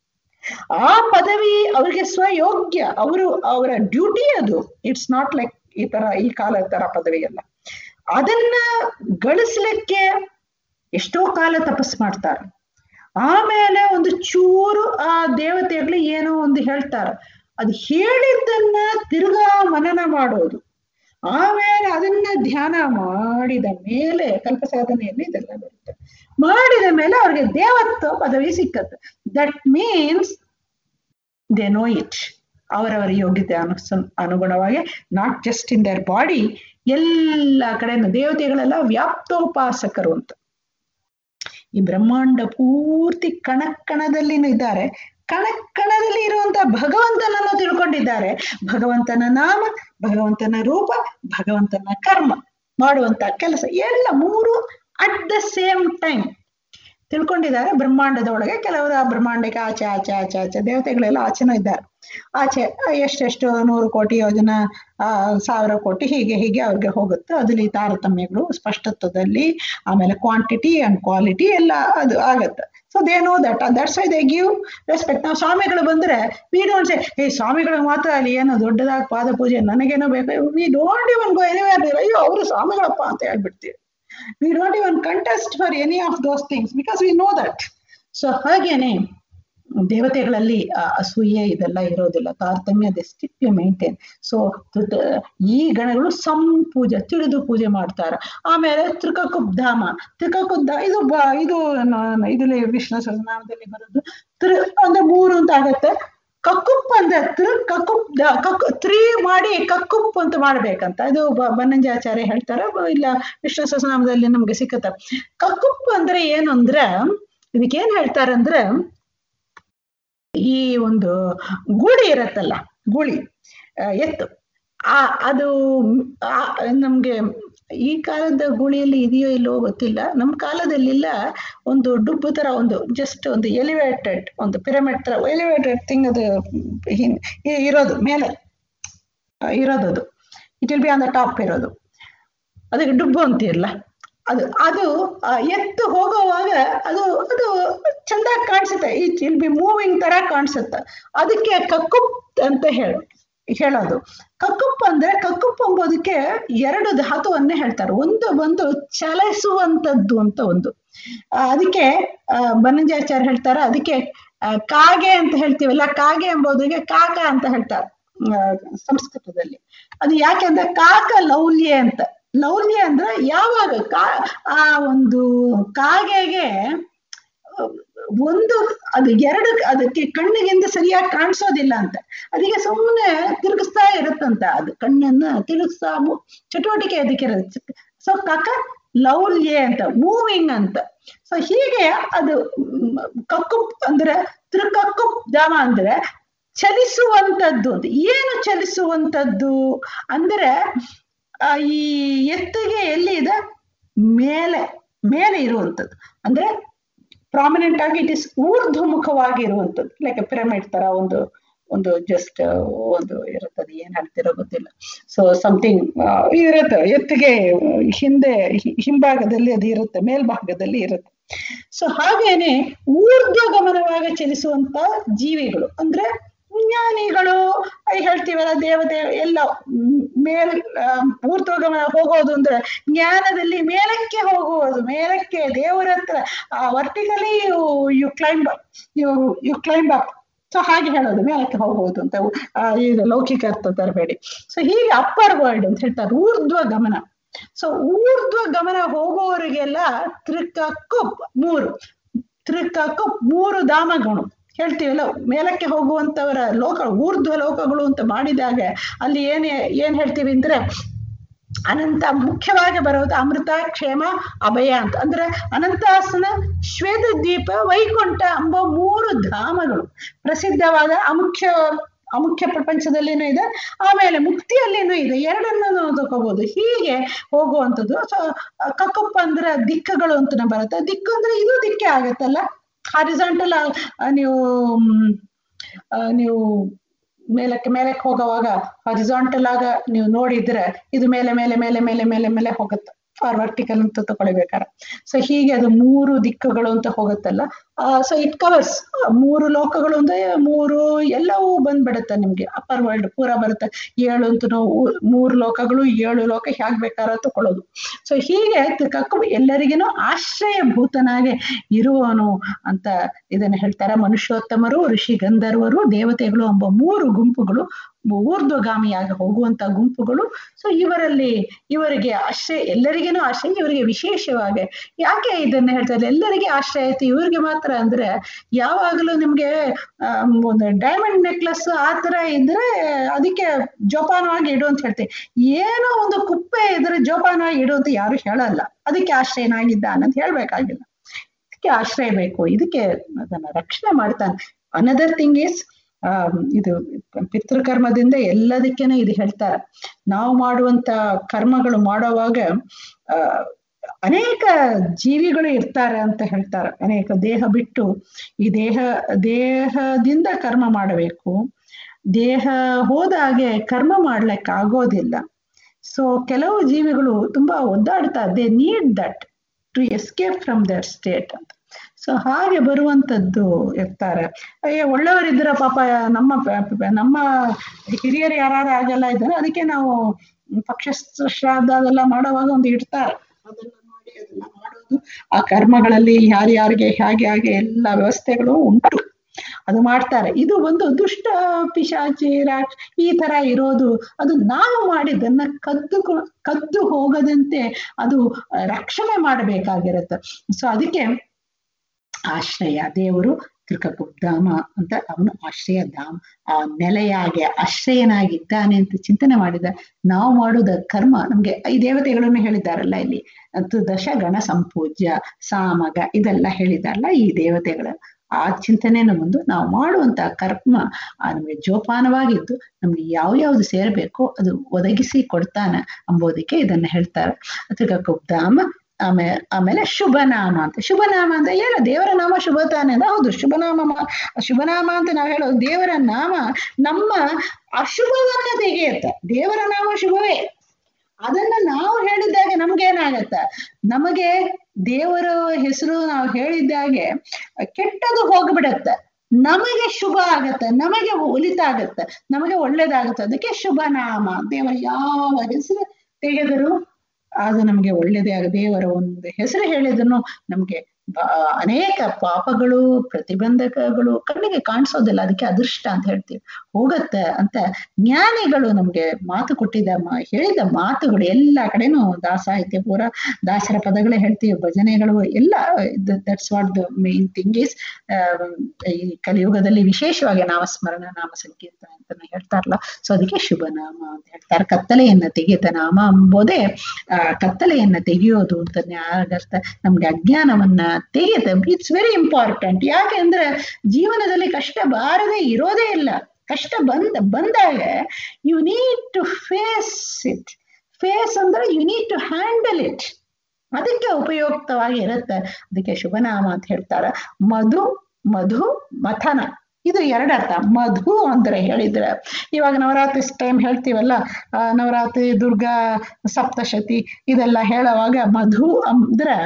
ಆ ಪದವಿ ಅವ್ರಿಗೆ ಸ್ವಯೋಗ್ಯ, ಅವರು ಅವರ ಡ್ಯೂಟಿ ಅದು. ಇಟ್ಸ್ ನಾಟ್ ಲೈಕ್ ಈ ತರ ಈ ಕಾಲ ತರ ಪದವಿ ಅಲ್ಲ. ಅದನ್ನ ಗಳಿಸ್ಲಿಕ್ಕೆ ಎಷ್ಟೋ ಕಾಲ ತಪಸ್ ಮಾಡ್ತಾರೆ. ಆಮೇಲೆ ಒಂದು ಚೂರು ಆ ದೇವತೆಗಳು ಏನೋ ಒಂದು ಹೇಳ್ತಾರ, ಅದು ಹೇಳಿದ್ದನ್ನ ತಿರ್ಗಾ ಮನನ ಮಾಡೋದು, ಆಮೇಲೆ ಅದನ್ನ ಧ್ಯಾನ ಮಾಡಿದ ಮೇಲೆ ಕಲ್ಪ ಸಾಧನೆಯಲ್ಲಿ ಇದೆಲ್ಲ ಬರುತ್ತೆ. ಮಾಡಿದ ಮೇಲೆ ಅವ್ರಿಗೆ ದೇವತ್ವ ಪದವಿ ಸಿಕ್ಕತ್ತೆ. That means they know it. ಅವರವರ ಯೋಗ್ಯತೆ ಅನು ಅನುಗುಣವಾಗಿ not just in their body, ಎಲ್ಲ ಕಡೆನೂ ದೇವತೆಗಳೆಲ್ಲ ವ್ಯಾಪ್ತೋಪಾಸಕರು ಅಂತ. ಈ ಬ್ರಹ್ಮಾಂಡ ಪೂರ್ತಿ ಕಣಕಣದಲ್ಲಿನೂ ಇದ್ದಾರೆ. ಕಣಕಣದಲ್ಲಿ ಇರುವಂತಹ ಭಗವಂತನನ್ನು ತಿಳ್ಕೊಂಡಿದ್ದಾರೆ. ಭಗವಂತನ ನಾಮ, ಭಗವಂತನ ರೂಪ, ಭಗವಂತನ ಕರ್ಮ, ಮಾಡುವಂತ ಕೆಲಸ ಎಲ್ಲ ಮೂರು ಅಟ್ ದ ಸೇಮ್ ಟೈಮ್ ತಿಳ್ಕೊಂಡಿದ್ದಾರೆ. ಬ್ರಹ್ಮಾಂಡದೊಳಗೆ ಕೆಲವರು ಆ ಬ್ರಹ್ಮಾಂಡಕ್ಕೆ ಆಚೆ ಆಚೆ ಆಚೆ ಆಚೆ ದೇವತೆಗಳೆಲ್ಲ ಆಚೆನೂ ಇದ್ದಾರೆ. ಆಚೆ ಎಷ್ಟೆಷ್ಟು ನೂರು ಕೋಟಿ ಯೋಜನ ಆ ಸಾವಿರ ಕೋಟಿ ಹೀಗೆ ಹೀಗೆ ಅವ್ರಿಗೆ ಹೋಗುತ್ತೆ. ಅದ್ರಲ್ಲಿ ತಾರತಮ್ಯಗಳು ಸ್ಪಷ್ಟತ್ವದಲ್ಲಿ, ಆಮೇಲೆ ಕ್ವಾಂಟಿಟಿ ಅಂಡ್ ಕ್ವಾಲಿಟಿ ಎಲ್ಲ ಅದು ಆಗತ್ತೆ. So they know that, that's why they give respect. ನಾವು ಸ್ವಾಮಿಗಳು ಬಂದ್ರೆ ವಿ ಡೋಂಟ್ ಸೇ ಏ ಸ್ವಾಮಿಗಳಿಗೆ ಮಾತ್ರ ಅಲ್ಲಿ ಏನೋ ದೊಡ್ಡದಾಗಿ ಪಾದ ಪೂಜೆ ನನಗೇನೋ ಬೇಕು, we don't even go anywhere, ಅಯ್ಯೋ ಅವರು ಸ್ವಾಮಿಗಳಪ್ಪ ಅಂತ ಹೇಳ್ಬಿಡ್ತೀವಿ. We don't even contest for any of those things because we know that. So ಹಾಗೇನೆ ದೇವತೆಗಳಲ್ಲಿ ಅಸೂಯೆ ಇದೆಲ್ಲ ಇರೋದಿಲ್ಲ, ತಾರತಮ್ಯ ದೇ ಸ್ಟ್ರಿಕ್ಟ್ಲಿ ಮೇಂಟೈನ್. ಸೊ ಈ ಗಣಗಳು ಸಂಪೂಜೆ ತಿಳಿದು ಪೂಜೆ ಮಾಡ್ತಾರ. ಆಮೇಲೆ ತ್ರಿಕಕುಬ್ಧಾಮ, ತ್ರಿಕಕುಬ್ಧ ಇದು ಬ ಇದು ಇದರಲ್ಲಿ ವಿಷ್ಣು ಸಹಸ್ರನಾಮದಲ್ಲಿ ಬರೋದು ತ್ರಿ ಅಂದ್ರೆ ಮೂರು ಅಂತ ಆಗತ್ತೆ. ಕಕ್ಕುಪ್ ಅಂದ್ರೆ ತ್ರಿ ಕಕ್ಕುಪ್ ಕಕ್ ತ್ರೀ ಮಾಡಿ ಕಕ್ಕುಪ್ ಅಂತ ಮಾಡ್ಬೇಕಂತ ಇದು ಬನ್ನಂಜಾಚಾರ್ಯ ಹೇಳ್ತಾರೆ, ಇಲ್ಲ ವಿಷ್ಣು ಸಹಸ್ರನಾಮದಲ್ಲಿ ನಮ್ಗೆ ಸಿಕ್ಕತ್ತ. ಕಕ್ಕುಪ್ ಅಂದ್ರೆ ಏನು ಅಂದ್ರೆ ಇದಕ್ಕೇನ್ ಹೇಳ್ತಾರಂದ್ರೆ ಈ ಒಂದು ಗೂಳಿ ಇರತ್ತಲ್ಲ, ಗೂಳಿ ಎತ್ತು, ಆ ಅದು ನಮ್ಗೆ ಈ ಕಾಲದ ಗೂಳಿಯಲ್ಲಿ ಇದೆಯೋ ಇಲ್ಲೋ ಗೊತ್ತಿಲ್ಲ, ನಮ್ಮ ಕಾಲದಲ್ಲಿಲ್ಲ. ಒಂದು ಡುಬ್ಬು ತರ ಒಂದು ಜಸ್ಟ್ ಒಂದು ಎಲಿವೇಟೆಡ್ ಒಂದು ಪಿರಮಿಡ್ ತರ ಎಲಿವೇಟೆಡ್ ಥಿಂಗ್ ಅದು ಇರೋದು, ಮೇಲೆ ಇರೋದು, ಅದು it will be on the top ಇರೋದು, ಅದಕ್ಕೆ ಡುಬ್ಬು ಅಂತಿರಲ್ಲ ಅದು. ಅದು ಎತ್ತು ಹೋಗೋವಾಗ ಅದು ಅದು ಚಂದಾಗಿ ಕಾಣಿಸುತ್ತೆ, ಇಟ್ ವಿಲ್ ಬಿ ಮೂವಿಂಗ್ ತರ ಕಾಣಿಸುತ್ತೆ. ಅದಕ್ಕೆ ಕಕ್ಕುಪ್ ಅಂತ ಹೇಳಿ ಹೇಳೋದು. ಕಕ್ಕುಪ್ ಅಂದ್ರೆ ಕಕ್ಕುಪ್ ಎಂಬುದಕ್ಕೆ ಎರಡು ಧಾತುವನ್ನೇ ಹೇಳ್ತಾರೆ. ಒಂದು ಬಂದು ಚಲಿಸುವಂತದ್ದು ಅಂತ ಒಂದು, ಅದಕ್ಕೆ ಬನ್ನಂಜಾಚಾರ್ಯ ಹೇಳ್ತಾರೆ. ಅದಕ್ಕೆ ಕಾಗೆ ಅಂತ ಹೇಳ್ತೀವಲ್ಲ, ಕಾಗೆ ಎಂಬುದಕ್ಕೆ ಕಾಕ ಅಂತ ಹೇಳ್ತಾರೆ ಸಂಸ್ಕೃತದಲ್ಲಿ. ಅದು ಯಾಕೆಂದ್ರೆ ಕಾಕ ಲೌಲ್ಯ ಅಂತ. ಲೌಲ್ಯ ಅಂದ್ರೆ ಯಾವಾಗ ಕಾ ಆ ಒಂದು ಕಾಗೆಗೆ ಒಂದು ಅದು ಎರಡು ಅದಕ್ಕೆ ಕಣ್ಣಿಗಿಂದ ಸರಿಯಾಗಿ ಕಾಣಿಸೋದಿಲ್ಲ ಅಂತ, ಅದಕ್ಕೆ ಸುಮ್ಮನೆ ತಿರುಗಿಸ್ತಾ ಇರುತ್ತಂತ, ಅದು ಕಣ್ಣನ್ನ ತಿರುಗಿಸ್ತಾ ಚಟುವಟಿಕೆ ಅದಕ್ಕೆ ಇರುತ್ತೆ. ಸೊ ಕಾಕ ಲೌಲ್ಯ ಅಂತ, ಮೂವಿಂಗ್ ಅಂತ. ಸೊ ಹೀಗೆ ಅದು ಕಕ್ಕುಪ್ ಅಂದ್ರೆ ತ್ರಿಕಕ್ಕುಪ್ ಧಾಮ ಅಂದ್ರೆ ಚಲಿಸುವಂತದ್ದು ಅಂತ. ಏನು ಚಲಿಸುವಂತದ್ದು ಅಂದ್ರೆ ಈ ಎತ್ತಿಗೆ ಎಲ್ಲಿ ಇದೆ, ಮೇಲೆ ಮೇಲೆ ಇರುವಂಥದ್ದು, ಅಂದ್ರೆ ಪ್ರಾಮಿನೆಂಟ್ ಆಗಿ ಇಟ್ ಇಸ್ ಊರ್ಧ್ವಮುಖವಾಗಿ ಇರುವಂಥದ್ದು, ಲೈಕ್ ಪಿರಮಿಡ್ ತರ ಒಂದು ಒಂದು ಜಸ್ಟ್ ಒಂದು ಇರುತ್ತದೆ, ಏನ್ ಹೇಳ್ತಿರೋ ಗೊತ್ತಿಲ್ಲ. ಸೊ ಸಮಥಿಂಗ್ ಇರುತ್ತೆ, ಎತ್ತಿಗೆ ಹಿಂದೆ ಹಿಂಭಾಗದಲ್ಲಿ ಅದು ಇರುತ್ತೆ, ಮೇಲ್ಭಾಗದಲ್ಲಿ ಇರುತ್ತೆ. ಸೊ ಹಾಗೇನೆ ಊರ್ಧ್ವಗಮನವಾಗಿ ಚಲಿಸುವಂತ ಜೀವಿಗಳು ಅಂದ್ರೆ ಜ್ಞಾನಿಗಳು ಹೇಳ್ತೀವಲ್ಲ, ದೇವತೆ ಎಲ್ಲ ಮೇಲ್ ಊರ್ಧ್ವಗಮನ ಹೋಗೋದು ಅಂದ್ರೆ ಜ್ಞಾನದಲ್ಲಿ ಮೇಲಕ್ಕೆ ಹೋಗುವುದು, ಮೇಲಕ್ಕೆ ದೇವರ ಹತ್ರ vertically you you climb you you climb up. So ಹಾಗೆ ಹೇಳೋದು ಮೇಲಕ್ಕೆ ಹೋಗುವುದು ಅಂತ, ಇದು ಲೌಕಿಕ ಅರ್ಥ ತರಬೇಡಿ. ಸೊ ಹೀಗೆ ಅಪ್ಪರ್ ವರ್ಲ್ಡ್ ಅಂತ ಹೇಳ್ತಾರೆ, ಊರ್ಧ್ವ ಗಮನ. ಸೊ ಊರ್ಧ್ವ ಗಮನ ಹೋಗುವವರಿಗೆಲ್ಲ ತ್ರಿಕಕ್ಕುಪ್ ಮೂರು ತ್ರಿಕಕ್ಕುಪ್ ಮೂರು ಧಾಮಗಳು ಹೇಳ್ತೀವಲ್ಲ, ಮೇಲಕ್ಕೆ ಹೋಗುವಂತವರ ಲೋಕ ಊರ್ಧ್ವ ಲೋಕಗಳು ಅಂತ ಮಾಡಿದಾಗ ಅಲ್ಲಿ ಏನ್ ಏನ್ ಹೇಳ್ತೀವಿ ಅಂದ್ರೆ ಅನಂತ ಮುಖ್ಯವಾಗಿ ಬರೋದು ಅಮೃತ, ಕ್ಷೇಮ, ಅಭಯ ಅಂತ. ಅಂದ್ರೆ ಅನಂತಾಸನ, ಶ್ವೇತ ದ್ವೀಪ, ವೈಕುಂಠ ಎಂಬ ಮೂರು ಧಾಮಗಳು ಪ್ರಸಿದ್ಧವಾದ ಅಮುಖ್ಯ ಅಮುಖ್ಯ ಪ್ರಪಂಚದಲ್ಲಿನೂ ಇದೆ, ಆಮೇಲೆ ಮುಕ್ತಿಯಲ್ಲಿನೂ ಇದೆ. ಎರಡನ್ನೂ ನಾವು ತಗೋಬಹುದು. ಹೀಗೆ ಹೋಗುವಂಥದ್ದು. ಸೊ ಕಕ್ಕುಪ್ಪ ಅಂದ್ರೆ ದಿಕ್ಕುಗಳು ಅಂತ ಬರುತ್ತೆ. ದಿಕ್ಕು ಅಂದ್ರೆ ಇದು ದಿಕ್ಕೆ ಆಗತ್ತಲ್ಲ, ಹಾರಿಜಾಂಟಲ್ ನೀವು ನೀವು ಮೇಲಕ್ಕೆ ಮೇಲಕ್ಕೆ ಹೋಗುವಾಗ ಹಾರಿಜಾಂಟಲ್ ಆಗ ನೀವು ನೋಡಿದ್ರೆ ಇದು ಮೇಲೆ ಮೇಲೆ ಮೇಲೆ ಮೇಲೆ ಮೇಲೆ ಮೇಲೆ ಹೋಗುತ್ತೆ. ಫಾರ್ ವರ್ಟಿಕಲ್ ಅಂತ ತಗೊಳ್ಬೇಕಾರೆ. ಸೊ ಹೀಗೆ ಅದು ಮೂರು ದಿಕ್ಕುಗಳು ಅಂತ ಹೋಗುತ್ತಲ್ಲ. ಸೊ ಇಟ್ ಕವರ್ಸ್ ಮೂರು ಲೋಕಗಳು ಅಂದ್ರೆ ಮೂರು ಎಲ್ಲವೂ ಬಂದ್ಬಿಡುತ್ತೆ ನಿಮ್ಗೆ. ಅಪ್ಪರ್ ವರ್ಲ್ಡ್ ಪೂರ ಬರುತ್ತೆ. ಏಳು ಅಂತ ನಾವು ಮೂರು ಲೋಕಗಳು ಏಳು ಲೋಕ ಹೇಗ್ ಬೇಕಾದ್ರೆ ತಗೊಳ್ಳೋದು. ಸೊ ಹೀಗೆ ಕಕ್ಕು ಎಲ್ಲರಿಗೇನು ಆಶ್ರಯಭೂತನಾಗೆ ಇರುವನು ಅಂತ ಇದನ್ನ ಹೇಳ್ತಾರೆ. ಮನುಷ್ಯೋತ್ತಮರು, ಋಷಿ ಗಂಧರ್ವರು, ದೇವತೆಗಳು ಎಂಬ ಮೂರು ಗುಂಪುಗಳು ಊರ್ಧ್ವಗಾಮಿಯಾಗಿ ಹೋಗುವಂತ ಗುಂಪುಗಳು. ಸೊ ಇವರಲ್ಲಿ ಇವರಿಗೆ ಆಶ್ರಯ, ಎಲ್ಲರಿಗೇನು ಆಶ್ರಯ, ಇವರಿಗೆ ವಿಶೇಷವಾಗಿ ಯಾಕೆ ಇದನ್ನ ಹೇಳ್ತಾರೆ ಎಲ್ಲರಿಗೆ ಆಶ್ರಯ ಐತಿ ಇವ್ರಿಗೆ ಮಾತ್ರ ಅಂದ್ರೆ, ಯಾವಾಗಲೂ ನಿಮ್ಗೆ ಒಂದು ಡೈಮಂಡ್ ನೆಕ್ಲೆಸ್ ಆ ತರ ಇದ್ರೆ ಅದಕ್ಕೆ ಜೋಪಾನವಾಗಿ ಇಡು ಅಂತ ಹೇಳ್ತೀವಿ. ಏನೋ ಒಂದು ಕುಪ್ಪೆ ಇದ್ರೆ ಜೋಪಾನವಾಗಿ ಇಡು ಅಂತ ಯಾರು ಹೇಳಲ್ಲ. ಅದಕ್ಕೆ ಆಶ್ರಯನಾಗಿದ್ದಾನಂತ ಹೇಳ್ಬೇಕಾಗಿಲ್ಲ. ಇದಕ್ಕೆ ಆಶ್ರಯ ಬೇಕು, ಇದಕ್ಕೆ ಅದನ್ನ ರಕ್ಷಣೆ ಮಾಡ್ತಾನೆ. ಅನದರ್ ಥಿಂಗ್ ಈಸ್ ಆ ಇದು ಪಿತೃಕರ್ಮದಿಂದ ಎಲ್ಲದಕ್ಕೇನೆ ಇದು ಹೇಳ್ತಾರೆ. ನಾವು ಮಾಡುವಂತ ಕರ್ಮಗಳು ಮಾಡುವಾಗ ಆ ಅನೇಕ ಜೀವಿಗಳು ಇರ್ತಾರೆ ಅಂತ ಹೇಳ್ತಾರೆ. ಅನೇಕ ದೇಹ ಬಿಟ್ಟು ಈ ದೇಹ ದೇಹದಿಂದ ಕರ್ಮ ಮಾಡಬೇಕು. ದೇಹ ಹೋದಾಗೆ ಕರ್ಮ ಮಾಡ್ಲಿಕ್ಕೆ ಆಗೋದಿಲ್ಲ. ಸೊ ಕೆಲವು ಜೀವಿಗಳು ತುಂಬಾ ಒದ್ದಾಡ್ತಾ they need that to escape from that state ಅಂತ. ಸೊ ಹಾಗೆ ಬರುವಂತದ್ದು ಇರ್ತಾರೆ. ಅಯ್ಯ ಒಳ್ಳೆಯವರಿದ್ರ ಪಾಪ ನಮ್ಮ ನಮ್ಮ ಹಿರಿಯರು ಯಾರು ಆಗಲ್ಲ ಇದ್ದಾರೆ, ಅದಕ್ಕೆ ನಾವು ಪಕ್ಷ ಶ್ರಾದ್ದ ಅದೆಲ್ಲ ಮಾಡುವಾಗ ಒಂದು ಇಡ್ತಾರೆ. ಅದೆಲ್ಲ ಮಾಡಿ ಅದೆಲ್ಲ ಮಾಡೋದು, ಆ ಕರ್ಮಗಳಲ್ಲಿ ಯಾರ್ಯಾರಿಗೆ ಹೇಗೆ ಹಾಗೆ ಎಲ್ಲ ವ್ಯವಸ್ಥೆಗಳು ಉಂಟು, ಅದು ಮಾಡ್ತಾರೆ. ಇದು ಒಂದು ದುಷ್ಟ ಪಿಶಾಚಿ ರಾಕ್ಷ ಈ ತರ ಇರೋದು, ಅದು ನಾವು ಮಾಡಿದ್ದನ್ನ ಕದ್ದು ಕದ್ದು ಹೋಗದಂತೆ ಅದು ರಕ್ಷಣೆ ಮಾಡಬೇಕಾಗಿರುತ್ತೆ. ಸೊ ಅದಕ್ಕೆ ಆಶ್ರಯ ದೇವರು ತ್ರಿಕಕುಬ್ಧಾಮ ಅಂತ ಅವನು ಆಶ್ರಯ ಧಾಮ, ಆ ನೆಲೆಯಾಗಿ ಆಶ್ರಯನಾಗಿದ್ದಾನೆ ಅಂತ ಚಿಂತನೆ ಮಾಡಿದ. ನಾವು ಮಾಡುವುದ ಕರ್ಮ ನಮ್ಗೆ ಈ ದೇವತೆಗಳನ್ನು ಹೇಳಿದ್ದಾರಲ್ಲ ಇಲ್ಲಿ, ಅದು ದಶ ಗಣ ಸಂಪೂಜ್ಯ ಸಾಮಗ ಇದೆಲ್ಲ ಹೇಳಿದಾರಲ್ಲ ಈ ದೇವತೆಗಳ ಆ ಚಿಂತನೆಯನ್ನು ಮುಂದೆ ನಾವು ಮಾಡುವಂತ ಕರ್ಮ ನಮ್ಗೆ ಜೋಪಾನವಾಗಿದ್ದು ನಮ್ಗೆ ಯಾವ್ಯಾವ್ದು ಸೇರ್ಬೇಕೋ ಅದು ಒದಗಿಸಿ ಕೊಡ್ತಾನೆ ಅಂಬೋದಕ್ಕೆ ಇದನ್ನ ಹೇಳ್ತಾರೆ. ತ್ರಿಕಕುಬ್ಧಾಮ. ಆಮೇಲೆ ಆಮೇಲೆ ಶುಭನಾಮ ಅಂತ. ಶುಭನಾಮ ಅಂತ ಏನು ದೇವರ ನಾಮ ಶುಭ ತಾನೆ ಅಂದ್ರೆ ಹೌದು, ಶುಭನಾಮ ಶುಭನಾಮ ಅಂತ ನಾವು ಹೇಳೋದು ದೇವರ ನಾಮ ನಮ್ಮ ಅಶುಭವನ್ನ ತೆಗೆಯುತ್ತೆ. ದೇವರ ನಾಮ ಶುಭವೇ, ಅದನ್ನ ನಾವು ಹೇಳಿದಾಗ ನಮ್ಗೇನಾಗತ್ತ, ನಮಗೆ ದೇವರ ಹೆಸರು ನಾವು ಹೇಳಿದ್ದಾಗೆ ಕೆಟ್ಟದು ಹೋಗ್ಬಿಡತ್ತೆ, ನಮಗೆ ಶುಭ ಆಗತ್ತೆ, ನಮಗೆ ಒಲಿತಾಗತ್ತೆ, ನಮಗೆ ಒಳ್ಳೇದಾಗತ್ತೆ. ಅದಕ್ಕೆ ಶುಭನಾಮ. ದೇವರ ಯಾವ ಹೆಸರು ತೆಗೆದರೂ ಅದು ನಮ್ಗೆ ಒಳ್ಳೇದೇ ಆಗ. ದೇವರ ಒಂದು ಹೆಸರು ಹೇಳಿದ್ರು ನಮ್ಗೆ ಅನೇಕ ಪಾಪಗಳು ಪ್ರತಿಬಂಧಕಗಳು ಕಣ್ಣಿಗೆ ಕಾಣಿಸೋದಿಲ್ಲ, ಅದಕ್ಕೆ ಅದೃಷ್ಟ ಅಂತ ಹೇಳ್ತೀವಿ, ಹೋಗತ್ತೆ ಅಂತ ಜ್ಞಾನಿಗಳು ನಮ್ಗೆ ಮಾತು ಕೊಟ್ಟಿದ್ದ ಹೇಳಿದ ಮಾತುಗಳು ಎಲ್ಲ ಕಡೆನೂ ದಾಸಾಹಿತ್ಯ ಪೂರ ದಾಸರ ಪದಗಳೇ ಹೇಳ್ತೀವಿ, ಭಜನೆಗಳು ಎಲ್ಲ. That's what the main thing is. ಈ ಕಲಿಯುಗದಲ್ಲಿ ವಿಶೇಷವಾಗಿ ನಾಮಸ್ಮರಣ ನಾಮ ಸಂಕೀರ್ತನ ಅಂತ ಹೇಳ್ತಾರಲ್ಲ, ಸೊ ಅದಕ್ಕೆ ಶುಭನಾಮ ಅಂತ ಹೇಳ್ತಾರೆ. ಕತ್ತಲೆಯನ್ನ ತೆಗೆದ ನಾಮ ಎಂಬುದೇ ಆ ಕತ್ತಲೆಯನ್ನ ತೆಗೆಯೋದು ಅಂತ ಆಗರ್ಥ. ನಮ್ಗೆ ಅಜ್ಞಾನವನ್ನ ತೆಗೆದ ಇಟ್ಸ್ ವೆರಿ ಇಂಪಾರ್ಟೆಂಟ್. ಯಾಕೆ ಅಂದ್ರೆ ಜೀವನದಲ್ಲಿ ಕಷ್ಟ ಬಾರದೆ ಇರೋದೇ ಇಲ್ಲ. ಕಷ್ಟ ಬಂದ ಬಂದಾಗ you need to face it. Face ಅಂದ್ರೆ you need to handle it. ಅದಕ್ಕೆ ಉಪಯುಕ್ತವಾಗಿ ಇರುತ್ತೆ. ಅದಕ್ಕೆ ಶುಭನಾಮ ಅಂತ ಹೇಳ್ತಾರೆ. ಮಧು ಮಧು ಮಥನ ಇದು ಎರಡರ್ಥ. ಮಧು ಅಂದ್ರೆ ಹೇಳಿದ್ರೆ ಇವಾಗ ನವರಾತ್ರಿ ಟೈಮ್ ಹೇಳ್ತೀವಲ್ಲ, ನವರಾತ್ರಿ ದುರ್ಗಾ ಸಪ್ತಶತಿ ಇದೆಲ್ಲ ಹೇಳುವಾಗ ಮಧು ಅಂದ್ರೆ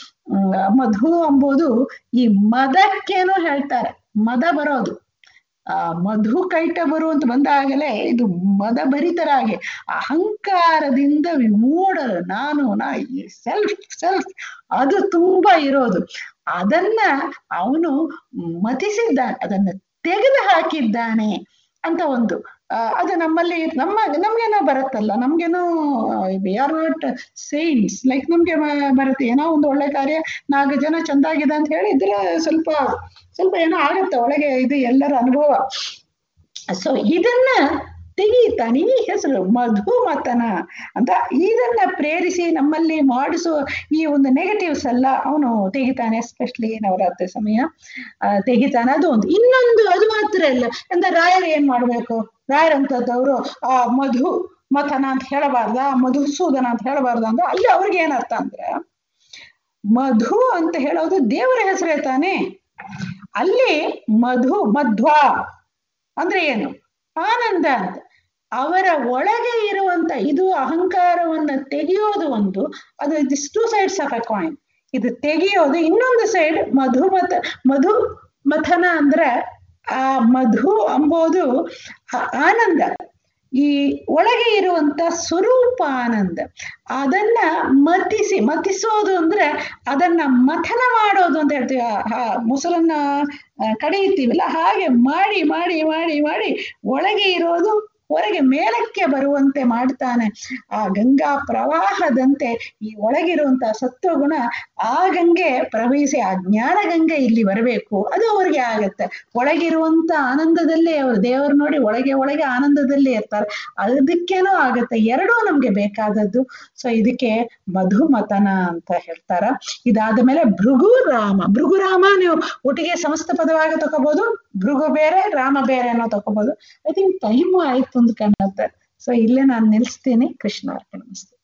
ಮಧು ಎಂಬುದು ಈ ಮದಕ್ಕೇನೋ ಹೇಳ್ತಾರೆ, ಮದ ಬರೋದು. ಆ ಮಧು ಕೈಟ ಬರುವಂತ ಬಂದಾಗಲೇ ಇದು ಮದ ಭರಿತರಾಗಿ ಅಹಂಕಾರದಿಂದ ವಿಮೂಢರು, ನಾನು ನಾ ಸೆಲ್ಫ್ ಸೆಲ್ಫ್ ಅದು ತುಂಬಾ ಇರೋದು. ಅದನ್ನ ಅವನು ಮತಿಸಿದ್ದಾನೆ, ಅದನ್ನ ತೆಗೆದು ಹಾಕಿದ್ದಾನೆ ಅಂತ ಒಂದು ಅದು ನಮ್ಮಲ್ಲಿ ನಮ್ಮ ನಮ್ಗೇನೋ ಬರುತ್ತಲ್ಲ, ನಮ್ಗೇನೋ we are not saints like ನಮ್ಗೆ ಬರುತ್ತೆ. ಏನೋ ಒಂದು ಒಳ್ಳೆ ಕಾರ್ಯ ನಾಲ್ಕು ಜನ ಚಂದಾಗಿದೆ ಅಂತ ಹೇಳಿದ್ರೆ ಸ್ವಲ್ಪ ಸ್ವಲ್ಪ ಏನೋ ಆಗುತ್ತೆ ಒಳಗೆ, ಇದು ಎಲ್ಲರ ಅನುಭವ. ಸೊ ಇದನ್ನ ತೆಗೀತಾನೆ ಈ ಹೆಸರು ಮಧುಮತನ ಅಂತ. ಇದನ್ನ ಪ್ರೇರಿಸಿ ನಮ್ಮಲ್ಲಿ ಮಾಡಿಸುವ ಈ ಒಂದು ನೆಗೆಟಿವ್ಸ್ ಎಲ್ಲ ಅವನು ತೆಗಿತಾನೆ. ಎಸ್ಪೆಷಲಿ ನವರಾತ್ರಿ ಸಮಯ ತೆಗಿತಾನೆ. ಅದು ಒಂದು. ಇನ್ನೊಂದು ಅದು ಮಾತ್ರ ಇಲ್ಲ ಅಂದ್ರೆ ರಾಯರು ಏನ್ ಮಾಡ್ಬೇಕು, ರಾಯರಂತದವರು ಆ ಮಧು ಮಥನ ಅಂತ ಹೇಳಬಾರ್ದ, ಮಧುಸೂದನ ಅಂತ ಹೇಳಬಾರ್ದ ಅಂದ್ರೆ ಅಲ್ಲಿ ಅವ್ರಿಗೆ ಏನರ್ಥ ಅಂದ್ರೆ, ಮಧು ಅಂತ ಹೇಳೋದು ದೇವರ ಹೆಸರೇ ತಾನೆ. ಅಲ್ಲಿ ಮಧು ಮಧ್ವ ಅಂದ್ರೆ ಏನು, ಆನಂದ ಅಂತ. ಅವರ ಒಳಗೆ ಇರುವಂತ ಇದು ಅಹಂಕಾರವನ್ನ ತೆಗೆಯೋದು ಒಂದು, ಅದು this two sides of a coin. ಇದು ತೆಗೆಯೋದು, ಇನ್ನೊಂದು ಸೈಡ್ ಮಧುಮತ ಮಧು ಮಥನ ಅಂದ್ರೆ ಆ ಮಧು ಅಂಬೋದು ಆನಂದ, ಈ ಒಳಗೆ ಇರುವಂತ ಸ್ವರೂಪ ಆನಂದ, ಅದನ್ನ ಮತಿಸಿ, ಮತಿಸೋದು ಅಂದ್ರೆ ಅದನ್ನ ಮಥನ ಮಾಡೋದು ಅಂತ ಹೇಳ್ತೀವಿ. ಆ ಮೊಸರನ್ನ ಕಡಿಯುತ್ತೀವಲ್ಲ, ಹಾಗೆ ಮಾಡಿ ಮಾಡಿ ಮಾಡಿ ಮಾಡಿ ಒಳಗೆ ಇರೋದು ಹೊರಗೆ ಮೇಲಕ್ಕೆ ಬರುವಂತೆ ಮಾಡ್ತಾನೆ. ಆ ಗಂಗಾ ಪ್ರವಾಹದಂತೆ ಈ ಒಳಗಿರುವಂತಹ ಸತ್ವಗುಣ ಆ ಗಂಗೆ ಪ್ರವಹಿಸಿ ಆ ಜ್ಞಾನ ಗಂಗೆ ಇಲ್ಲಿ ಬರಬೇಕು, ಅದು ಅವ್ರಿಗೆ ಆಗತ್ತೆ. ಒಳಗಿರುವಂತ ಆನಂದದಲ್ಲೇ ಅವರು ದೇವರು ನೋಡಿ ಒಳಗೆ ಒಳಗೆ ಆನಂದದಲ್ಲೇ ಇರ್ತಾರೆ, ಅದಕ್ಕೇನೋ ಆಗತ್ತೆ. ಎರಡೂ ನಮ್ಗೆ ಬೇಕಾದದ್ದು. ಸೊ ಇದಕ್ಕೆ ಮಧುಮತನ ಅಂತ ಹೇಳ್ತಾರ. ಇದಾದ ಮೇಲೆ ಭೃಗುರಾಮ. ಭೃಗುರಾಮ ನೀವು ಒಟ್ಟಿಗೆ ಸಮಸ್ತ ಪದವಾಗಿ ತಗೋಬಹುದು, ಭೃಗು ಬೇರೆ ರಾಮ ಬೇರೆ ಅನ್ನೋ ತಗೋಬಹುದು. ಐ ಥಿಂಕ್ ಟೈಮು ಆಯ್ತು ಅಂತ ಕಾಣುತ್ತೆ. ಸೊ ಇಲ್ಲೇ ನಾನು ನಿಲ್ಲಿಸ್ತೀನಿ. ಕೃಷ್ಣ ಅರ್ಪಣೆ.